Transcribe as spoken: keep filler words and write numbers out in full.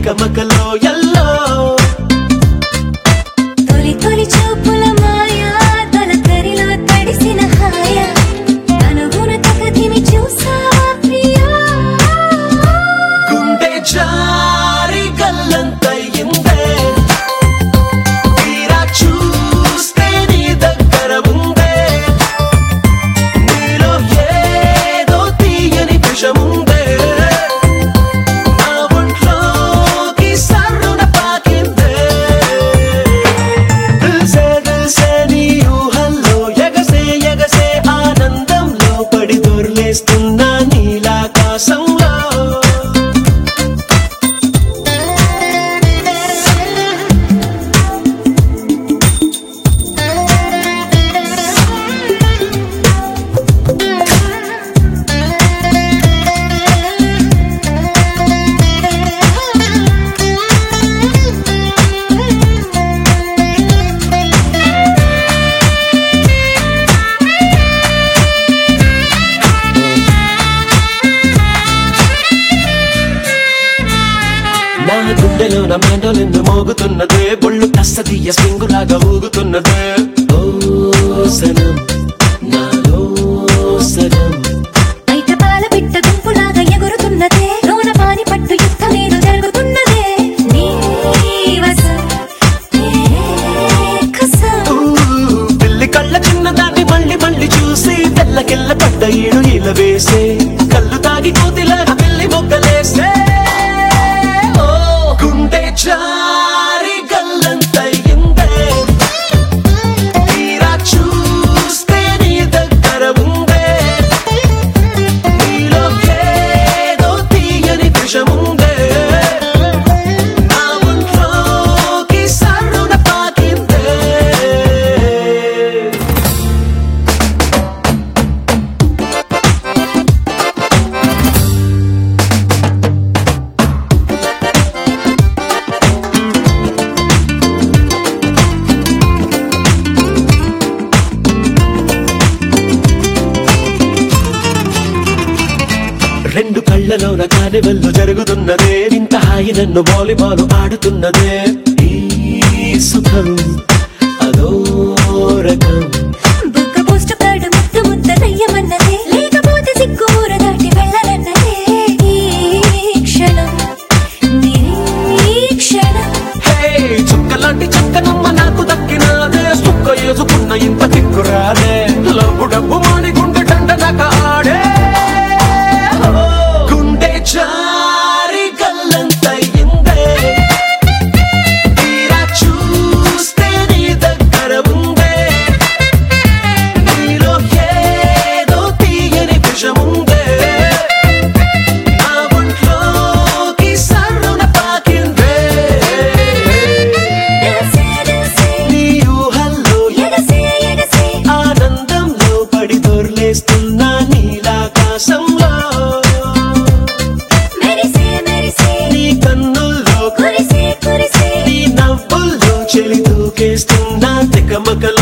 తికమకలో yellow తొలి తొలి చూపుల మాయా తొలకరిలో తడిసిన హాయ అనుగుణ తగదిని చూసావా ప్రియా గుండె జారి గల్లంతయిందే తీరా చూస్తే నీ దగ్గర ఉందే నీలో ఏదో తీయని విషముందే నా ఒంట్లోకి సర్రున పాకిందే దిల్సే దిల్సే నీ ఊహల్లో ఎగసే ఎగసే ఆనందంలో పడి దొర్లేస్తున్నా నీలాకాశంలో నా గుండెలో నా మెండలిన్ను మోగుతున్నదే బొళ్ళు కస్తదీయ స్వింగులాగా ఊగుతున్నదే ఓ సనం నాలో సనం బయట పాల బిడ్డ గుంపులాగా ఎగురుతున్నదే లోన పాని పట్టు యుద్ధమేదో జరుగుతున్నదే నీ వసం నీ కసం ఊ, పిల్లి కళ్ళ చిన్నదాన్ని మళ్ళీ మళ్ళీ చూసి తెల్లకెళ్ళ పడ్డ ఈడు ఇలా వేసే కళ్ళు తాగి కోతిలాగా పిల్లి మొగ్గలేసే ఓ గుండె జారి గల్లంతయిందే తీరా చూస్తే నీ దగ్గర ఉందే నీలో ఏదో తీయని విషముందే నా ఒంట్లోకి సర్రున పాకిందే రెండు కళ్ళలోన కానివెల్లు జరుగుతున్నదే ఇంత హాయి నన్ను వాలీబాల్ ఆడుతున్నదే ఈ సుఖం అదో రకం బుగ్గ పోస్ట్ కార్డు ముద్దు ముద్ద దయ్యమన్నదే లేకపోతే సిగ్గు ఊర దాటి వెళ్ళనన్నదే ఈ క్షణం నిరీక్షణం హే చుక్కలాంటి చక్కనమ్మ నాకు దక్కినాదే సుక్క ఏసుకున్న ఇంత దిక్కురాదే లబ్బు డబ్బు మాని గుండె దండనక ఆడే ఓ, గుండె జారి గల్లంతయిందే తీరా చూస్తే నీ దగ్గర ఉందే నీలో ఏదో తీయని విషముందే నా ఒంట్లోకి సర్రున పాకిందే దిల్సే దిల్సే నీ ఊహల్లో ఎగసే ఎగసే ఆనందంలో పడి దొర్లేస్తున్నా నీలాకాశంలో మెరిసే మెరిసే నీ కన్నుల్లో కురిసే కురిసే నీ నవ్వుల్లో చెలి దూకేస్తున్నా తికమకలో